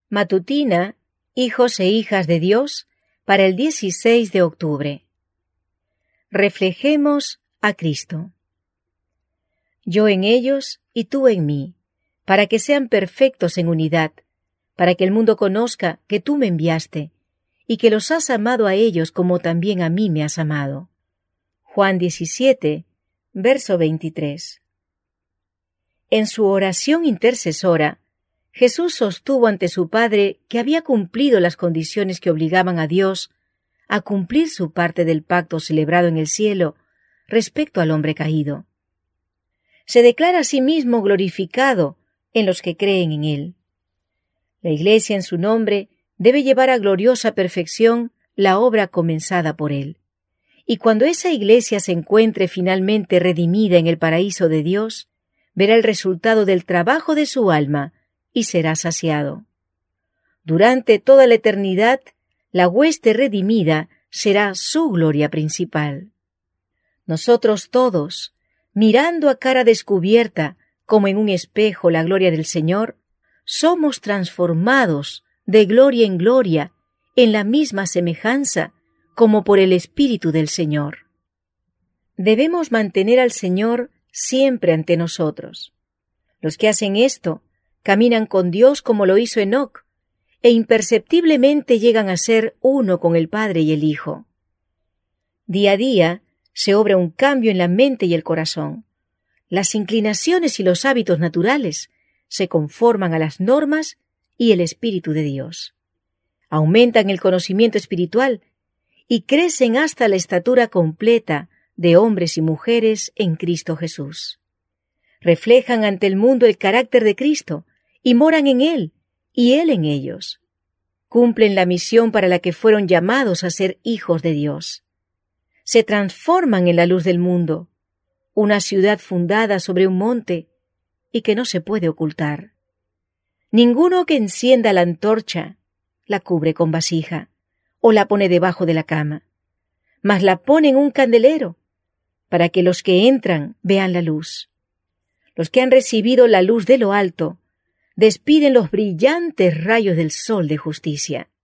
Matutina, hijos e hijas de Dios, para el 16 de octubre. Reflejemos a Cristo. Yo en ellos y tú en mí, para que sean perfectos en unidad, para que el mundo conozca que tú me enviaste, y que los has amado a ellos como también a mí me has amado. Juan 17, verso 23. En su oración intercesora, Jesús sostuvo ante su Padre que había cumplido las condiciones que obligaban a Dios a cumplir su parte del pacto celebrado en el cielo respecto al hombre caído. Se declara a sí mismo glorificado en los que creen en Él. La Iglesia en su nombre debe llevar a gloriosa perfección la obra comenzada por Él. Y cuando esa Iglesia se encuentre finalmente redimida en el paraíso de Dios, verá el resultado del trabajo de su alma y será saciado. Durante toda la eternidad, la hueste redimida será su gloria principal. Nosotros todos, mirando a cara descubierta, como en un espejo la gloria del Señor, somos transformados de gloria en gloria, en la misma semejanza, como por el Espíritu del Señor. Debemos mantener al Señor siempre ante nosotros. Los que hacen esto caminan con Dios como lo hizo Enoc, e imperceptiblemente llegan a ser uno con el Padre y el Hijo. Día a día se obra un cambio en la mente y el corazón. Las inclinaciones y los hábitos naturales se conforman a las normas y el Espíritu de Dios. Aumentan el conocimiento espiritual y crecen hasta la estatura completa de hombres y mujeres en Cristo Jesús. Reflejan ante el mundo el carácter de Cristo y moran en Él y Él en ellos. Cumplen la misión para la que fueron llamados a ser hijos de Dios. Se transforman en la luz del mundo, una ciudad fundada sobre un monte y que no se puede ocultar. Ninguno que encienda la antorcha la cubre con vasija o la pone debajo de la cama, mas la pone en un candelero para que los que entran vean la luz. Los que han recibido la luz de lo alto despiden los brillantes rayos del sol de justicia.